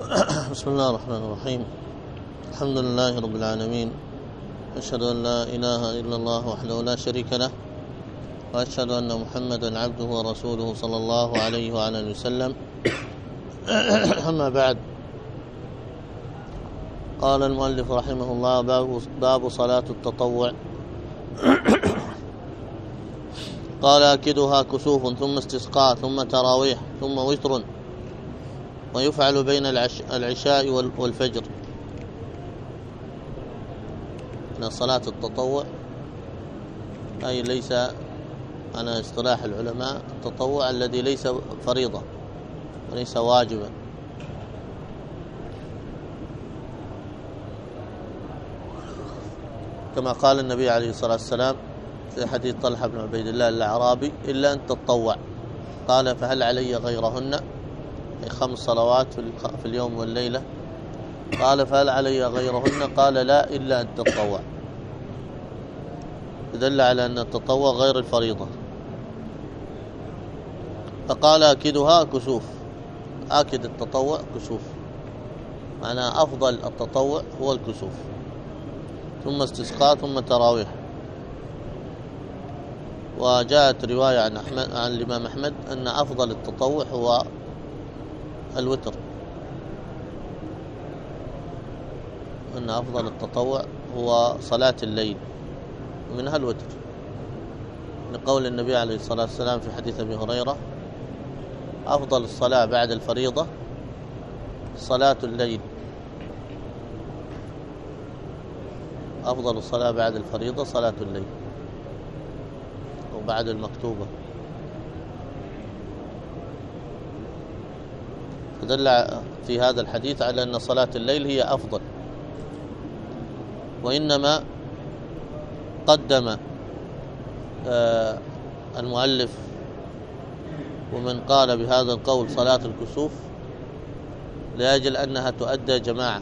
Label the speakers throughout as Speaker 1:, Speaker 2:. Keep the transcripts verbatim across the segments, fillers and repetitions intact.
Speaker 1: بسم الله الرحمن الرحيم. الحمد لله رب العالمين، أشهد أن لا إله إلا الله وحده لا شريك له، وأشهد أن محمدا عبده ورسوله صلى الله عليه وعلى آله وسلم. أما بعد، قال المؤلف رحمه الله: باب صلاة التطوع. قال: أكدها كسوف، ثم استسقاء، ثم تراويح، ثم وتر، ويفعل بين العشاء والفجر. أن صلاة التطوع أي ليس على اصطلاح العلماء التطوع الذي ليس فريضة وليس واجبا، كما قال النبي عليه الصلاة والسلام في حديث طلحة بن عبيد الله الأعرابي: إلا أن تتطوع. قال: فهل علي غيرهن؟ أي خمس صلوات في اليوم والليلة. قال: فهل علي غيرهن؟ قال: لا، إلا أن تتطوع. دل على أن التطوع غير الفريضة. فقال: أكدها كسوف، آكد التطوع كسوف، معنى أفضل التطوع هو الكسوف، ثم استسقاء، ثم تراويح. وجاءت رواية عن أحمد عن الإمام أحمد أن أفضل التطوع هو الوتر، أن أفضل التطوع هو صلاة الليل، ومنها الوتر، لقول النبي عليه الصلاة والسلام في حديث أبي هريرة: أفضل الصلاة بعد الفريضة صلاة الليل. أفضل الصلاة بعد الفريضة صلاة الليل، وبعد المكتوبة. فدل في هذا الحديث على أن صلاة الليل هي أفضل. وإنما قدم المؤلف ومن قال بهذا القول صلاة الكسوف لأجل أنها تؤدى جماعة،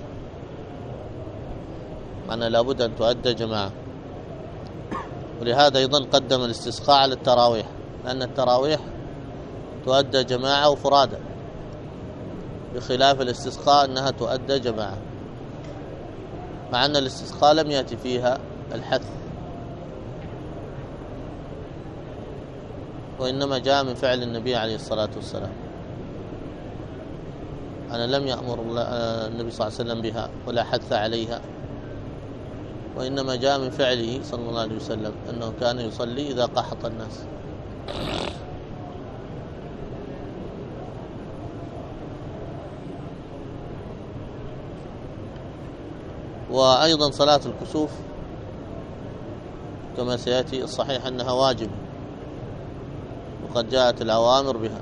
Speaker 1: معنى لابد أن تؤدى جماعة. ولهذا أيضا قدم الاستسقاء على التراويح، لأن التراويح تؤدى جماعة وفرادى، بخلاف الاستسقاء أنها تؤدى جماعة، مع أن الاستسقاء لم يأتي فيها الحث، وإنما جاء من فعل النبي عليه الصلاة والسلام. أنا لم يأمر النبي صلى الله عليه وسلم بها ولا حث عليها، وإنما جاء من فعله صلى الله عليه وسلم أنه كان يصلي إذا قحط الناس. وأيضا صلاة الكسوف كما سيأتي الصحيح أنها واجبة، وقد جاءت الأوامر بها،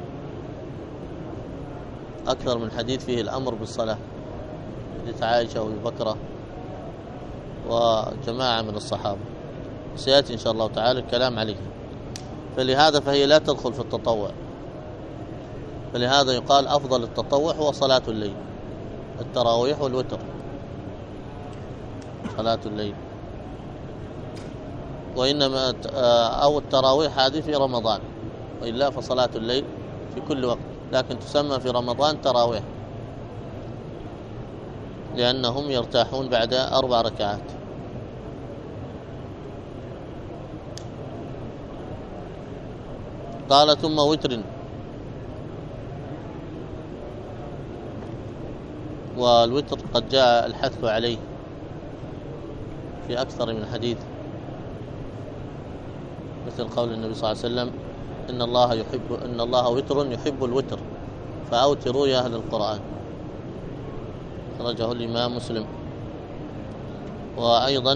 Speaker 1: أكثر من حديث فيه الأمر بالصلاة، حديث عائشة وأبي بكر وجماعة من الصحابة، سيأتي إن شاء الله تعالى الكلام عليها. فلهذا فهي لا تدخل في التطوع، فلهذا يقال أفضل التطوع هو صلاة الليل، التراويح والوتر، صلاة الليل. وإنما أو التراويح هذه في رمضان، وإلا فصلاة الليل في كل وقت، لكن تسمى في رمضان تراويح لأنهم يرتاحون بعد أربع ركعات. قال: ثم وتر. والوتر قد جاء الحث عليه في أكثر من حديث، مثل قول النبي صلى الله عليه وسلم: إن الله يحب إن الله وتر يحب الوتر فأوتروا يا أهل القرآن. خرجه الإمام مسلم. وأيضا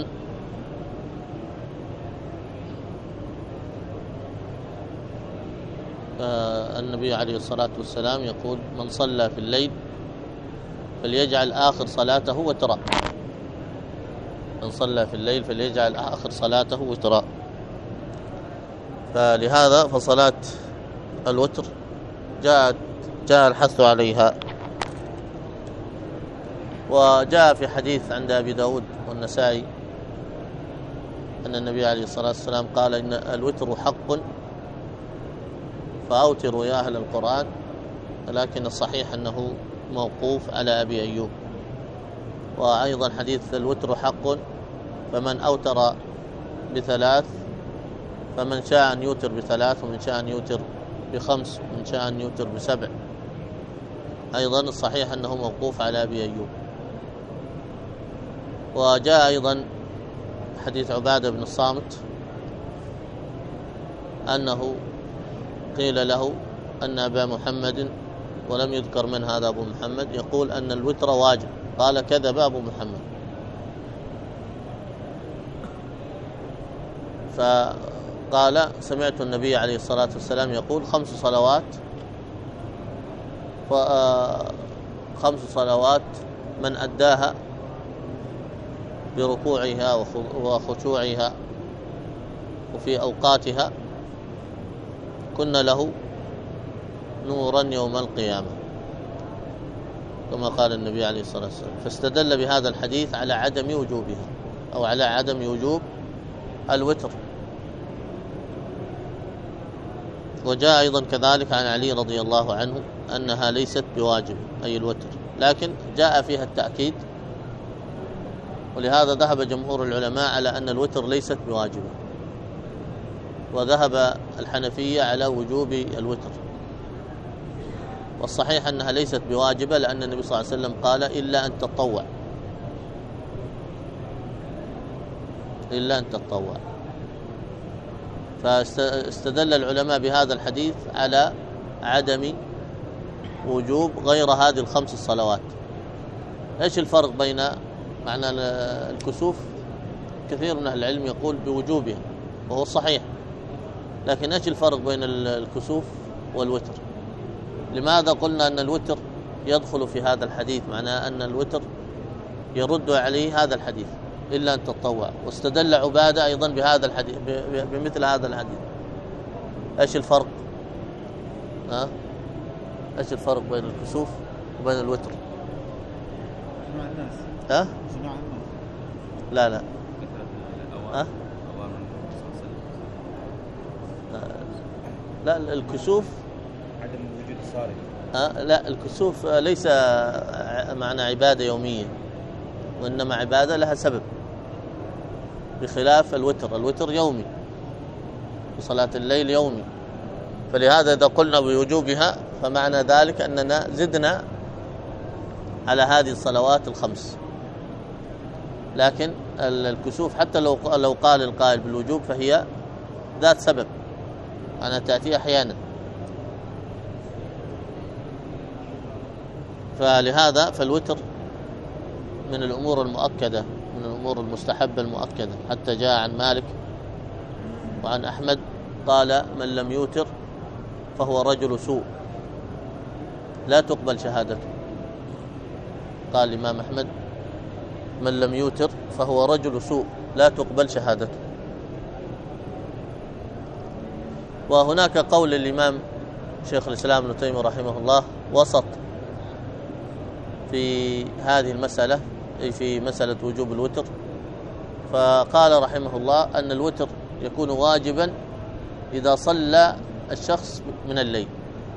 Speaker 1: النبي عليه الصلاة والسلام يقول: من صلى في الليل فليجعل آخر صلاته وترا. من صلى في الليل فليجعل آخر صلاته وترا. فلهذا فصلاة الوتر جاء جاء الحث عليها. وجاء في حديث عند أبي داود والنسائي أن النبي عليه الصلاة والسلام قال: إن الوتر حق فأوتروا يا أهل القرآن، ولكن الصحيح أنه موقوف على أبي أيوب. وأيضا حديث الوتر حق، فمن أوتر بثلاث فمن شاء أن يوتر بثلاث، ومن شاء أن يوتر بخمس، ومن شاء أن يوتر بسبع. أيضا الصحيح أنه موقوف على أبي أيوب. وجاء أيضا حديث عبادة بن الصامت أنه قيل له أن أبا محمد، ولم يذكر من هذا أبو محمد، يقول أن الوتر واجب، قال كذب أبو محمد. فقال سمعت النبي عليه الصلاة والسلام يقول خمس صلوات خمس صلوات من أداها بركوعها وخشوعها وفي أوقاتها كن له نورا يوم القيامة، كما قال النبي عليه الصلاة والسلام. فاستدل بهذا الحديث على عدم وجوبها، أو على عدم وجوب الوتر. وجاء أيضا كذلك عن علي رضي الله عنه أنها ليست بواجب، أي الوتر، لكن جاء فيها التأكيد، ولهذا ذهب جمهور العلماء على أن الوتر ليست بواجبة، وذهب الحنفية على وجوب الوتر. والصحيح أنها ليست بواجبة، لأن النبي صلى الله عليه وسلم قال إلا أن تطوع، إلا أن تطوع. فاستدل العلماء بهذا الحديث على عدم وجوب غير هذه الخمس الصلوات. إيش الفرق بين معنى الكسوف؟ كثير من أهل العلم يقول بوجوبها وهو صحيح، لكن إيش الفرق بين الكسوف والوتر؟ لماذا قلنا أن الوتر يدخل في هذا الحديث؟ معناه أن الوتر يرد عليه هذا الحديث إلا أن تطوع. واستدل عبادة أيضا بهذا الحديث، بمثل هذا الحديث. إيش الفرق؟ ها؟ إيش الفرق بين الكسوف وبين الوتر؟
Speaker 2: جماع الناس.
Speaker 1: ها؟
Speaker 2: جماع الناس.
Speaker 1: لا لا. ها؟ لا الكسوف
Speaker 2: عدم وجود صارم.
Speaker 1: ها؟ لا الكسوف ليس معنى عبادة يومية، وإنما عبادة لها سبب، بخلاف الوتر. الوتر يومي، وصلاة الليل يومي. فلهذا إذا قلنا بوجوبها فمعنى ذلك أننا زدنا على هذه الصلوات الخمس. لكن الكسوف حتى لو لو قال القائل بالوجوب فهي ذات سبب، أنا تأتي أحيانا. فلهذا فالوتر من الأمور المؤكدة، من الأمور المستحبة المؤكدة، حتى جاء عن مالك وعن أحمد قال من لم يوتر فهو رجل سوء لا تقبل شهادته. قال الإمام أحمد من لم يوتر فهو رجل سوء لا تقبل شهادته. وهناك قول الإمام شيخ الإسلام ابن تيمية رحمه الله وسط في هذه المسألة، أي في مسألة وجوب الوتر. فقال رحمه الله أن الوتر يكون واجبا إذا صلى الشخص من الليل،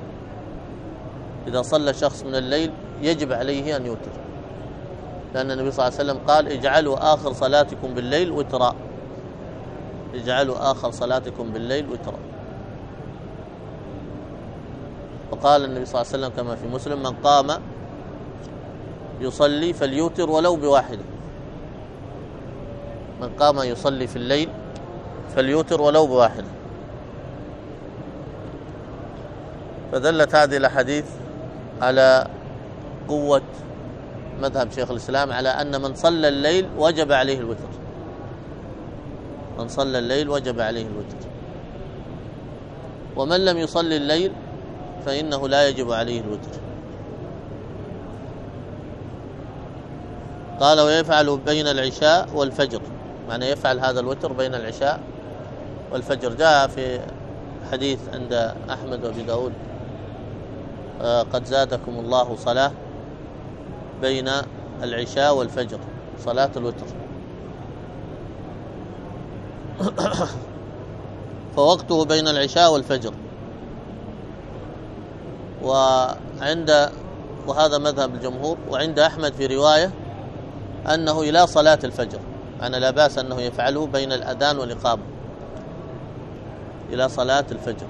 Speaker 1: إذا صلى شخص من الليل يجب عليه أن يوتر، لأن النبي صلى الله عليه وسلم قال اجعلوا آخر صلاتكم بالليل وترا، اجعلوا آخر صلاتكم بالليل وترا. وقال النبي صلى الله عليه وسلم كما في مسلم من قام يصلي فليوتر ولو بواحدة، من قام يصلي في الليل فليوتر ولو بواحدة. فدلت هذه الأحاديث على قوة مذهب شيخ الإسلام على أن من صلى الليل وجب عليه الوتر، من صلى الليل وجب عليه الوتر، ومن لم يصلي الليل فإنه لا يجب عليه الوتر. قال ويفعل بين العشاء والفجر، معنى يفعل هذا الوتر بين العشاء والفجر. جاء في حديث عند أحمد وأبي داود قد زادكم الله صلاة بين العشاء والفجر، صلاة الوتر. فوقته بين العشاء والفجر. وعند وهذا مذهب الجمهور. وعند أحمد في رواية أنه إلى صلاة الفجر، أنا لا بأس أنه يفعله بين الأذان والإقامة إلى صلاة الفجر.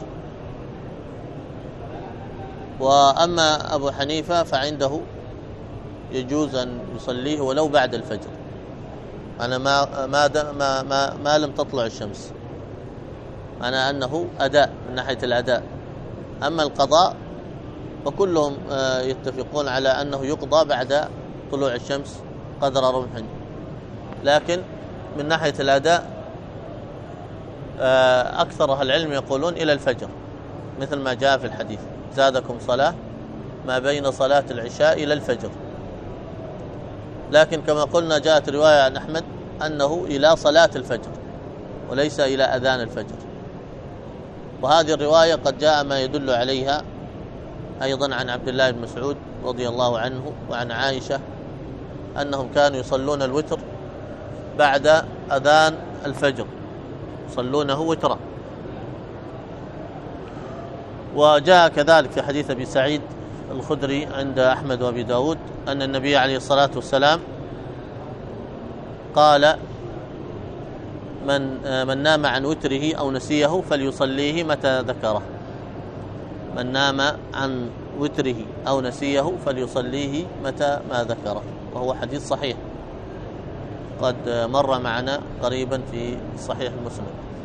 Speaker 1: وأما أبو حنيفة فعنده يجوز أن يصليه ولو بعد الفجر، أنا ما ما ما ما, ما لم تطلع الشمس، أنا أنه أداء من ناحية الأداء. أما القضاء فكلهم يتفقون على أنه يقضى بعد طلوع الشمس قدر رمح، لكن من ناحية الأداء أكثر أهل العلم يقولون إلى الفجر، مثل ما جاء في الحديث زادكم صلاة ما بين صلاة العشاء إلى الفجر. لكن كما قلنا جاءت رواية عن أحمد أنه إلى صلاة الفجر وليس إلى أذان الفجر، وهذه الرواية قد جاء ما يدل عليها أيضا عن عبد الله بن مسعود رضي الله عنه وعن عائشة أنهم كانوا يصلون الوتر بعد أذان الفجر، يصلونه وترا. وجاء كذلك في حديث أبي سعيد الخدري عند أحمد وأبي داود أن النبي عليه الصلاة والسلام قال من, من نام عن وتره أو نسيه فليصليه متى ذكره، من نام عن وتره أو نسيه فليصليه متى ما ذكره، وهو حديث صحيح قد مر معنا قريبا في صحيح مسلم.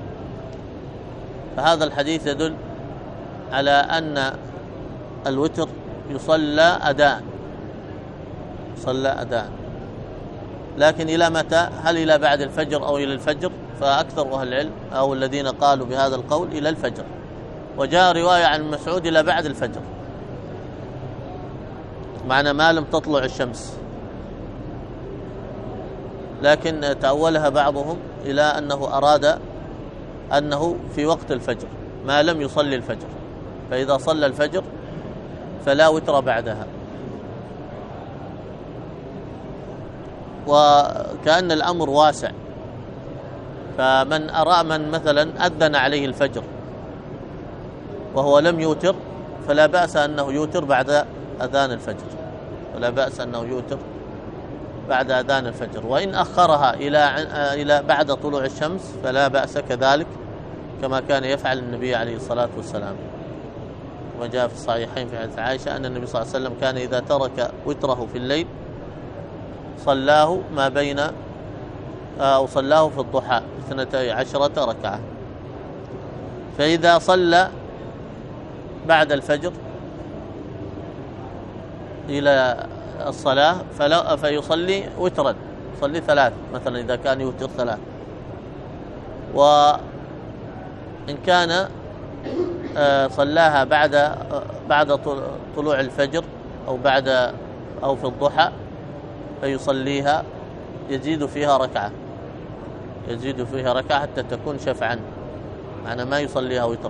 Speaker 1: فهذا الحديث يدل على أن الوتر يصلى أداء، يصلى أداء، لكن إلى متى؟ هل إلى بعد الفجر أو إلى الفجر؟ فأكثر أهل العلم أو الذين قالوا بهذا القول إلى الفجر. وجاء رواية عن مسعود إلى بعد الفجر، معنى ما لم تطلع الشمس، لكن تأولها بعضهم إلى أنه أراد أنه في وقت الفجر ما لم يصلي الفجر، فإذا صلى الفجر فلا وتر بعدها. وكأن الأمر واسع، فمن أرى من مثلا أذن عليه الفجر وهو لم يوتر فلا بأس أنه يوتر بعد أذان الفجر، ولا بأس أنه يوتر بعد أذان الفجر. وإن أخرها إلى إلى بعد طلوع الشمس فلا بأس كذلك، كما كان يفعل النبي عليه الصلاة والسلام. وجاء في الصحيحين في حديث عائشة أن النبي صلى الله عليه وسلم كان إذا ترك وتره في الليل صلاه ما بين أو صلاه في الضحى اثنتي عشرة ركعة. فإذا صلى بعد الفجر إلى الصلاة فلا فيصلي وترا، يصلي ثلاث مثلا إذا كان يوتر ثلاث. وإن كان صلاها بعد بعد طلوع الفجر أو بعد أو في الضحى فيصليها يزيد فيها ركعة، يزيد فيها ركعة حتى تكون شفعا، معنى ما يصليها وترا.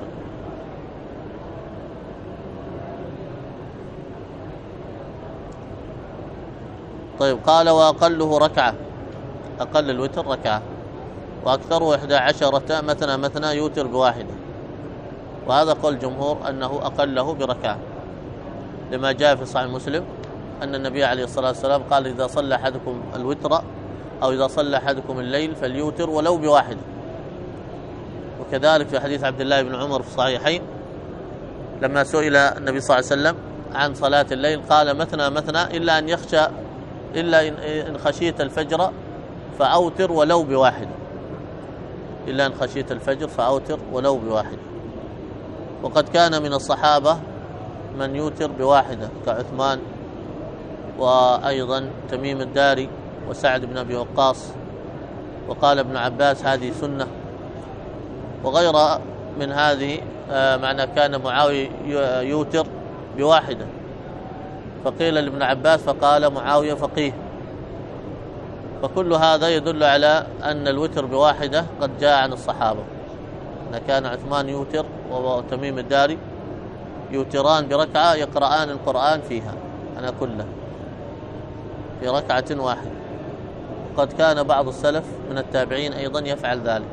Speaker 1: طيب قال وأقله ركعة، أقل الوتر ركعة، وأكثره إحدى عشرة مثنى مثنى يوتر بواحدة، وهذا قول الجمهور أنه أقله بركعة، لما جاء في صحيح مسلم أن النبي عليه الصلاة والسلام قال إذا صلى أحدكم الوتر أو إذا صلى أحدكم الليل فليوتر ولو بواحدة. وكذلك في حديث عبد الله بن عمر في الصحيحين لما سئل النبي صلى الله عليه وسلم عن صلاة الليل قال مثنى مثنى إلا أن يخشى إلا إن خشيت الفجر فأوتر ولو بواحد، إلا أن خشيت الفجر فأوتر ولو بواحد. وقد كان من الصحابة من يوتر بواحدة كعثمان وأيضا تميم الداري وسعد بن أبي وقاص، وقال ابن عباس هذه سنة. وغير من هذه معنى كان معاوية يوتر بواحدة فقيل لابن عباس فقال معاوية فقيه. فكل هذا يدل على أن الوتر بواحدة قد جاء عن الصحابة، أن كان عثمان يوتر وتميم الداري يوتران بركعة يقرآن القرآن فيها أنا كله في ركعة واحدة. قد كان بعض السلف من التابعين أيضا يفعل ذلك.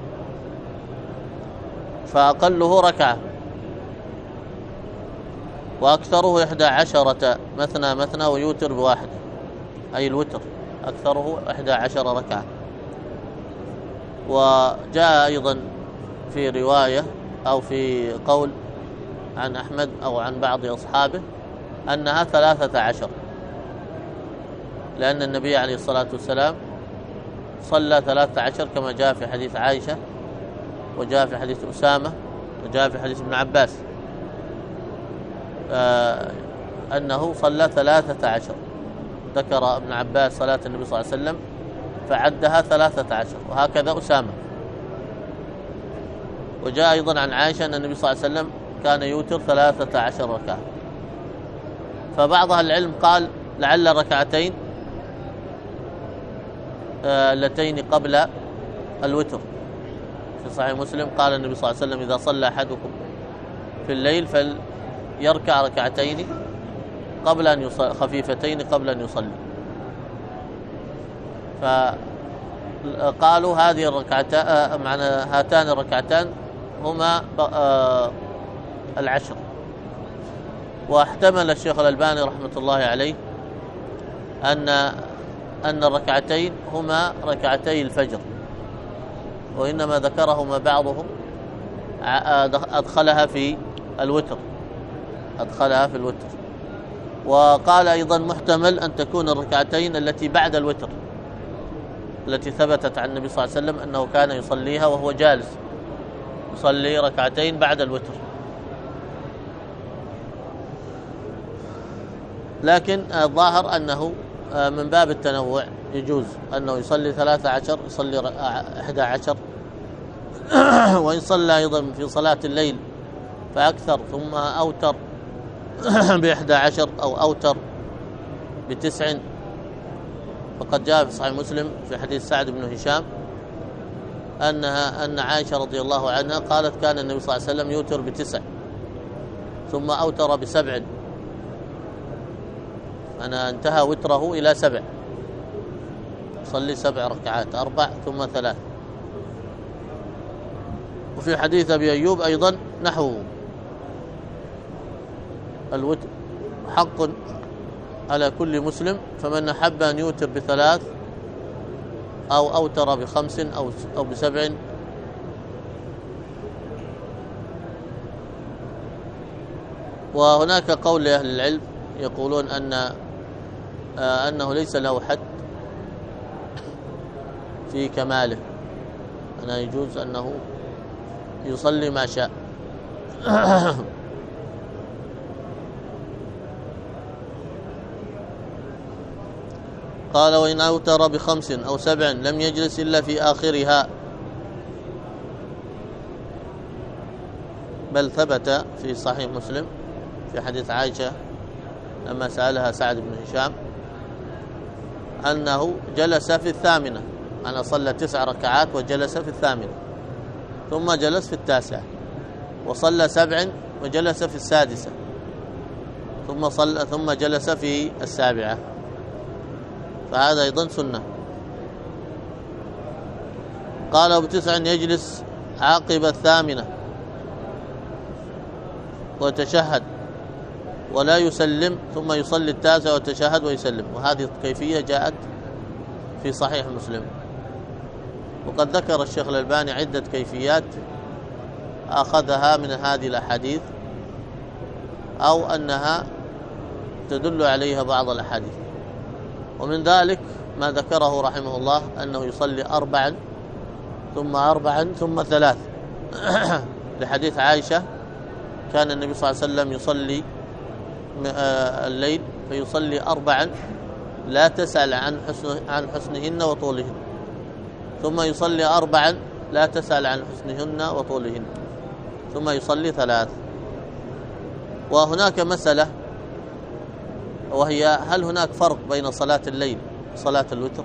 Speaker 1: فأقله ركعة. وأكثره إحدى عشرة مثنى مثنى ويوتر بواحد، أي الوتر أكثره إحدى عشر ركعة. وجاء أيضا في رواية أو في قول عن أحمد أو عن بعض أصحابه أنها ثلاثة عشر، لأن النبي عليه الصلاة والسلام صلى ثلاثة عشر كما جاء في حديث عائشة، وجاء في حديث أسامة، وجاء في حديث ابن عباس آه أنه صلى ثلاثة عشر. ذكر ابن عباس صلاة النبي صلى الله عليه وسلم فعدها ثلاثة عشر، وهكذا أسامة. وجاء أيضا عن عائشة أن النبي صلى الله عليه وسلم كان يوتر ثلاثة عشر ركعة. فبعض أهل العلم قال لعل ركعتين اللتين قبل الوتر. في صحيح مسلم قال النبي صلى الله عليه وسلم إذا صلى أحدكم في الليل فليركع ركعتين قبل أن يصلي، خفيفتين قبل أن يصلي. فقالوا هذه الركعتان معنى هاتان الركعتان هما العشر. واحتمل الشيخ الألباني رحمة الله عليه أن أن الركعتين هما ركعتي الفجر، وإنما ذكرهما بعضهم أدخلها في الوتر أدخلها في الوتر. وقال أيضا محتمل أن تكون الركعتين التي بعد الوتر التي ثبتت عن النبي صلى الله عليه وسلم أنه كان يصليها وهو جالس، يصلي ركعتين بعد الوتر. لكن الظاهر أنه من باب التنوع يجوز أنه يصلي ثلاثة عشر، يصلي أحد عشر، وإن صلى أيضا في صلاة الليل فأكثر ثم أوتر بإحدى عشر أو أوتر بتسع. فقد جاء في صحيح مسلم في حديث سعد بن هشام أنها أن عائشة رضي الله عنها قالت كان النبي صلى الله عليه وسلم يوتر بتسع ثم أوتر بسبع، أنا انتهى وتره إلى سبع، صلي سبع ركعات، أربع ثم ثلاث. وفي حديث أبي أيوب أيضا نحوه، الوتر حق على كل مسلم، فمن أحب أن يوتر بثلاث أو أوتر بخمس أو أو بسبع وهناك قول لأهل العلم يقولون أن آه أنه ليس له حد في كماله، أنه يجوز أنه يصلي ما شاء. قال وإن أوتر بخمس أو سبع لم يجلس إلا في آخرها، بل ثبت في صحيح مسلم في حديث عائشة لما سألها سعد بن هشام أنه جلس في الثامنة، أنا صلى تسع ركعات وجلس في الثامنة، ثم جلس في التاسعة، وصلى سبع وجلس في السادسة، ثم صلى ثم جلس في السابعة، فهذا أيضا سنة. قال وبتسع يجلس عقب الثامنة وتشهد ولا يسلم، ثم يصلي التاسع وتشهد ويسلم، وهذه الكيفية جاءت في صحيح مسلم. وقد ذكر الشيخ الألباني عدة كيفيات أخذها من هذه الأحاديث أو أنها تدل عليها بعض الأحاديث، ومن ذلك ما ذكره رحمه الله أنه يصلي أربعا ثم أربعا ثم ثلاث لحديث عائشة كان النبي صلى الله عليه وسلم يصلي الليل فيصلي أربعا لا تسأل عن حسن عن حسنهن وطولهن، ثم يصلي أربعا لا تسأل عن حسنهن وطولهن، ثم يصلي ثلاث. وهناك مسألة وهي هل هناك فرق بين صلاة الليل وصلاة الوتر؟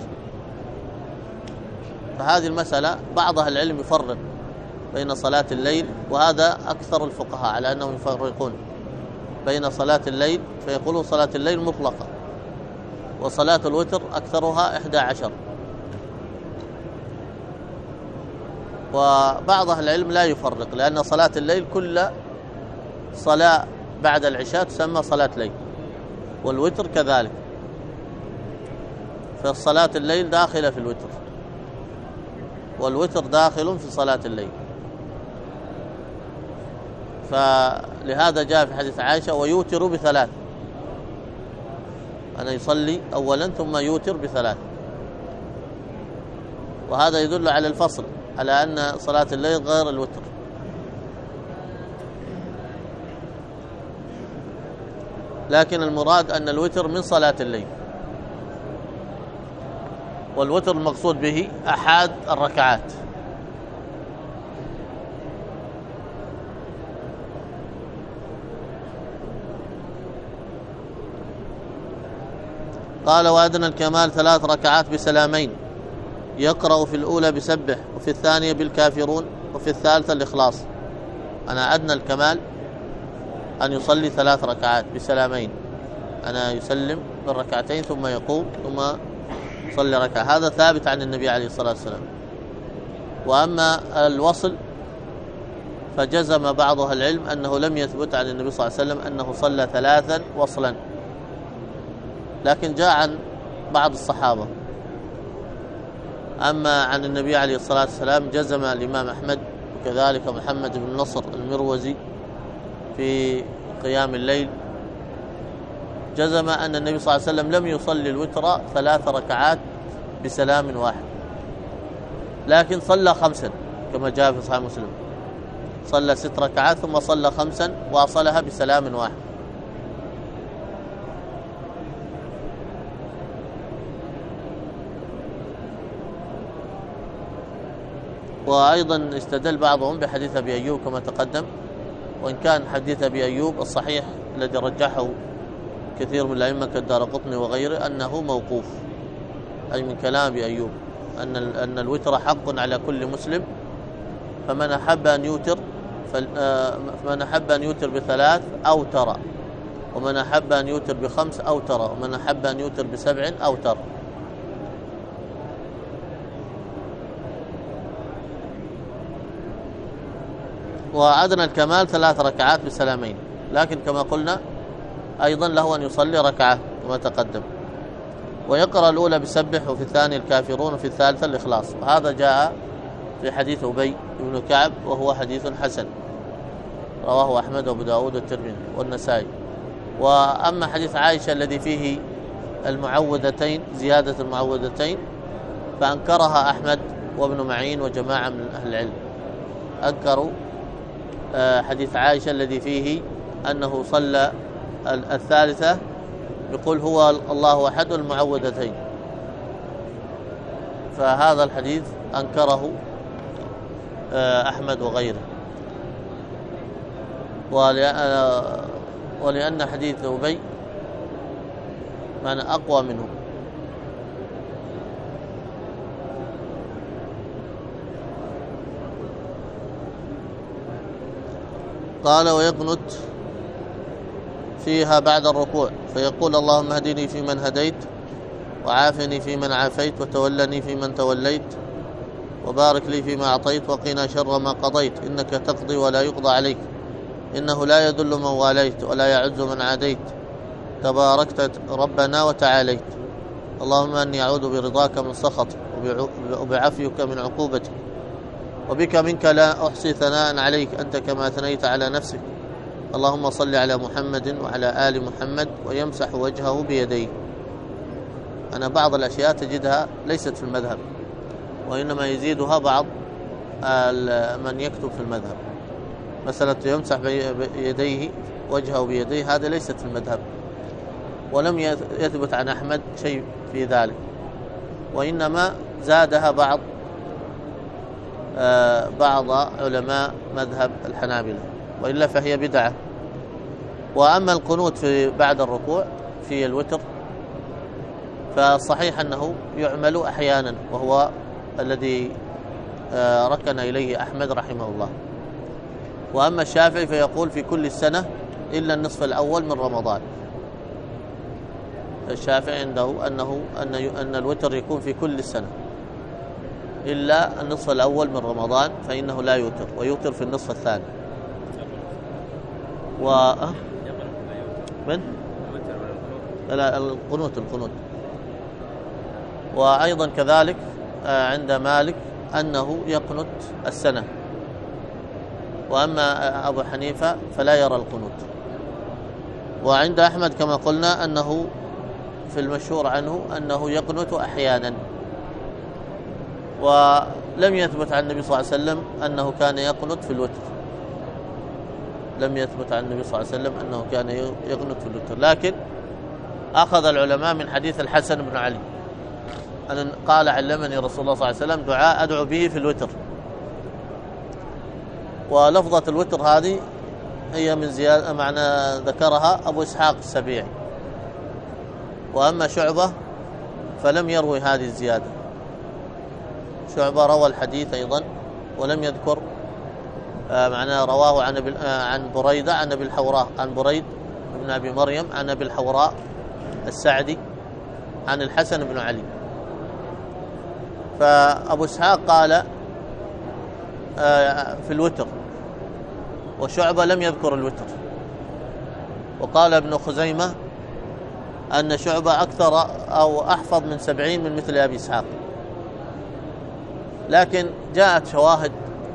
Speaker 1: فهذه المسألة بعض أهل العلم يفرق بين صلاة الليل، وهذا أكثر الفقهاء على أنهم يفرقون بين صلاة الليل، فيقولون صلاة الليل مطلقة، وصلاة الوتر أكثرها إحدى عشر. وبعض أهل العلم لا يفرق، لأن صلاة الليل كل صلاة بعد العشاء تسمى صلاة ليل، والوتر كذلك، فالصلاة الليل داخلة في الوتر، والوتر داخل في صلاة الليل. فلهذا جاء في حديث عائشة ويوتر بثلاث، أنا يصلي أولا ثم يوتر بثلاث، وهذا يدل على الفصل، على أن صلاة الليل غير الوتر. لكن المراد أن الوتر من صلاة الليل، والوتر المقصود به أحد الركعات. قال وأدنى الكمال ثلاث ركعات بسلامين، يقرأ في الأولى بسبح، وفي الثانية بالكافرون، وفي الثالثة الإخلاص. أنا أدنى الكمال أن يصلي ثلاث ركعات بسلامين، أنا يسلم بالركعتين ثم يقوم ثم يصلي ركعة، هذا ثابت عن النبي عليه الصلاة والسلام. وأما الوصل فجزم بعض أهل العلم أنه لم يثبت عن النبي صلى الله عليه وسلم أنه صلى ثلاثا وصلا، لكن جاء عن بعض الصحابة. أما عن النبي عليه الصلاة والسلام جزم الإمام أحمد وكذلك محمد بن نصر المروزي في قيام الليل، جزم أن النبي صلى الله عليه وسلم لم يصلي الوتر ثلاث ركعات بسلام واحد، لكن صلى خمسا كما جاء في صحيح مسلم، صلى ست ركعات ثم صلى خمسا واصلها بسلام واحد. وأيضا استدل بعضهم بحديث أبي أيوب كما تقدم، وإن كان حديث أبي أيوب الصحيح الذي رجحه كثير من الأئمة كالدارقطني وغيره أنه موقوف، أي من كلام أبي أيوب أن أن الوتر حق على كل مسلم، فمن أحب أن يوتر فمن أحب أن يوتر بثلاث أوتر، ومن أحب أن يوتر بخمس أوتر، ومن أحب أن يوتر بسبع أوتر. وأدنى الكمال ثلاث ركعات بسلامين، لكن كما قلنا أيضا له أن يصلي ركعة كما تقدم، ويقرأ الأولى بسبح، وفي الثانية الكافرون، وفي الثالثة الإخلاص. وهذا جاء في حديث أبي بن كعب وهو حديث حسن رواه أحمد وأبو داود والترمذي والنسائي. وأما حديث عائشة الذي فيه المعوذتين زيادة المعوذتين فأنكرها أحمد وابن معين وجماعة من أهل العلم، أنكروا حديث عائشة الذي فيه أنه صلى الثالثة يقول هو الله أحد المعوذتين، فهذا الحديث أنكره أحمد وغيره، ولأن حديث أبي معنى أقوى منه. قال ويقنت فيها بعد الركوع فيقول اللهم اهدني فيمن هديت، وعافني فيمن عافيت، وتولني فيمن توليت، وبارك لي فيما أعطيت، وقنا شر ما قضيت، إنك تقضي ولا يقضى عليك، إنه لا يذل من واليت ولا يعز من عاديت، تباركت ربنا وتعاليت، اللهم أني أعوذ برضاك من سخطك وبعفوك من عقوبتك، وبك منك لا أحصي ثناء عليك أنت كما ثنيت على نفسك، اللهم صل على محمد وعلى آل محمد، ويمسح وجهه بيديه. أنا بعض الأشياء تجدها ليست في المذهب، وإنما يزيدها بعض من يكتب في المذهب، مثلا يمسح بيديه وجهه بيديه، هذا ليست في المذهب، ولم يثبت عن أحمد شيء في ذلك، وإنما زادها بعض بعض علماء مذهب الحنابلة، وإلا فهي بدعة. وأما القنوت في بعد الركوع في الوتر فالصحيح أنه يعمل أحيانا، وهو الذي ركن إليه أحمد رحمه الله. وأما الشافعي فيقول في كل السنة إلا النصف الأول من رمضان. الشافعي عنده أنه أن أن الوتر يكون في كل السنة إلا النصف الأول من رمضان، فإنه لا يوتر، ويوتر في النصف الثاني. و من؟ لا القنوت القنوت. وأيضا كذلك عند مالك أنه يقنت السنة، وأما أبو حنيفة فلا يرى القنوت. وعند أحمد كما قلنا أنه في المشهور عنه أنه يقنت أحيانا، ولم يثبت عن النبي صلى الله عليه وسلم أنه كان يقنت في الوتر، لم يثبت عن النبي صلى الله عليه وسلم أنه كان يقنت في الوتر. لكن أخذ العلماء من حديث الحسن بن علي أن قال علمني رسول الله صلى الله عليه وسلم دعاء أدعو به في الوتر. ولفظة الوتر هذه هي من زيادة معنى ذكرها أبو إسحاق السبيعي، وأما شعبة فلم يروي هذه الزيادة. شعبة روى الحديث أيضا ولم يذكر معنى رواه عن عن بريدة عن أبي الحوراء، عن بريد بن أبي مريم عن أبي الحوراء السعدي عن الحسن بن علي. فأبو إسحاق قال في الوتر، وشعبة لم يذكر الوتر. وقال ابن خزيمة أن شعبة أكثر أو أحفظ من سبعين من مثل أبي إسحاق. لكن جاءت شواهد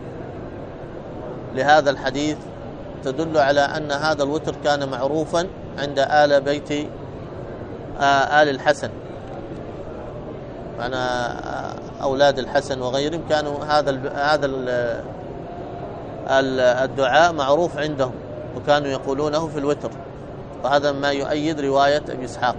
Speaker 1: لهذا الحديث تدل على أن هذا الوتر كان معروفا عند آل بيت آل الحسن، معنى أولاد الحسن وغيرهم كانوا هذا هذا الدعاء معروف عندهم وكانوا يقولونه في الوتر، وهذا ما يؤيد رواية أبي إسحاق.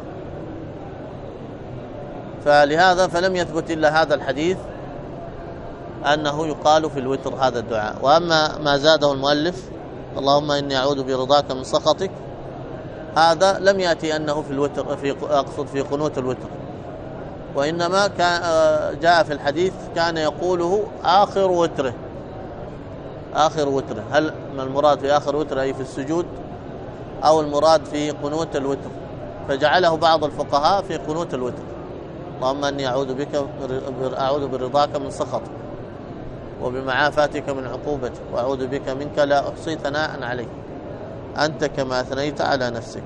Speaker 1: فلهذا فلم يثبت إلا هذا الحديث أنه يقال في الوتر هذا الدعاء. وأما ما زاده المؤلف اللهم إني أعوذ برضاك من سخطك، هذا لم يأتي أنه في الوتر، في أقصد في قنوت الوتر، وإنما كان جاء في الحديث كان يقوله آخر وتره، آخر وتره. هل ما المراد في آخر وتره أي في السجود، أو المراد في قنوت الوتر؟ فجعله بعض الفقهاء في قنوت الوتر، اللهم إني أعوذ بك أعوذ برضاك من سخطك وبمعافاتك من عقوبتك وأعوذ بك منك لا أحصي ثناء عليك أنت كما أثنيت على نفسك.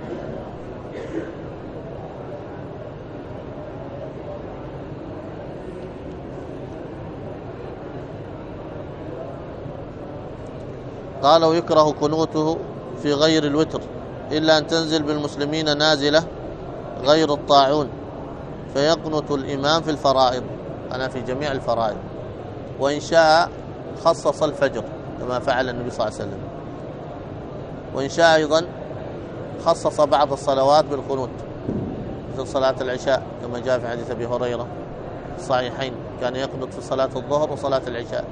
Speaker 1: قال ويكره قنوته في غير الوتر إلا أن تنزل بالمسلمين نازلة غير الطاعون فيقنط الإمام في الفرائض، أنا في جميع الفرائض، وإن شاء خصص الفجر كما فعل النبي صلى الله عليه وسلم، وإن شاء أيضا خصص بعض الصلوات بالقنوت مثل صلاة العشاء كما جاء في حديث أبي هريرة الصحيحين كان يقنط في صلاة الظهر وصلاة العشاء.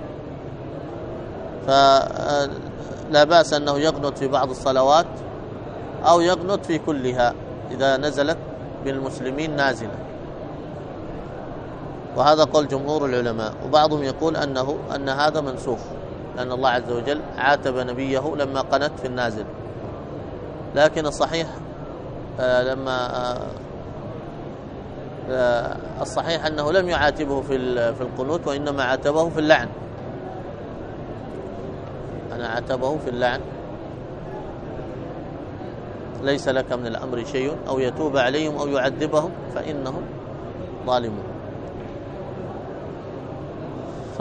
Speaker 1: فلا بأس أنه يقنط في بعض الصلوات أو يقنط في كلها إذا نزلت بالمسلمين نازلة، وهذا قول جمهور العلماء. وبعضهم يقول أنه أن هذا منسوخ لأن الله عز وجل عاتب نبيه لما قنت في النازل، لكن الصحيح آه لما آه آه الصحيح أنه لم يعاتبه في في القنوت، وإنما عاتبه في اللعن. أنا عاتبه في اللعن ليس لك من الأمر شيء أو يتوب عليهم أو يعذبهم فإنهم ظالمون. ف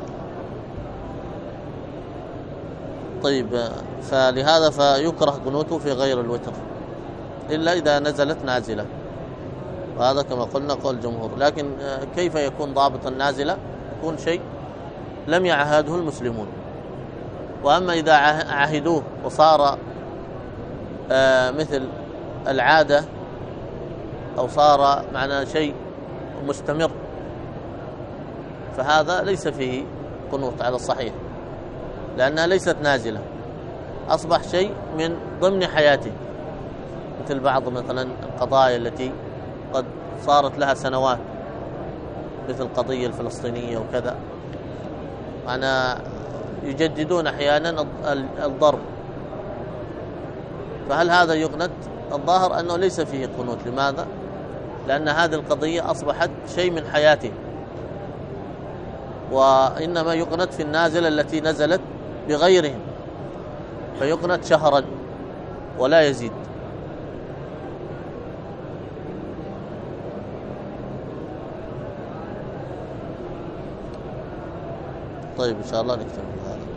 Speaker 1: طيب فلهذا فيكره قنوته في غير الوتر إلا إذا نزلت نازلة، وهذا كما قلنا قول الجمهور. لكن كيف يكون ضابط النازلة؟ يكون شيء لم يعهده المسلمون. وأما إذا عهدوه وصار مثل العادة أو صار معنا شيء مستمر فهذا ليس فيه قنوت على الصحيح، لأنها ليست نازلة، أصبح شيء من ضمن حياته، مثل بعض مثلا القضايا التي قد صارت لها سنوات مثل القضية الفلسطينية وكذا، معنا يجددون أحيانا الضرب، فهل هذا يقنت؟ الظاهر أنه ليس فيه قنوت. لماذا؟ لأن هذه القضية أصبحت شيء من حياته، وإنما يقنت في النازلة التي نزلت بغيرهم، فيقنت شهرا ولا يزيد. طيب إن شاء الله نكتب هذا.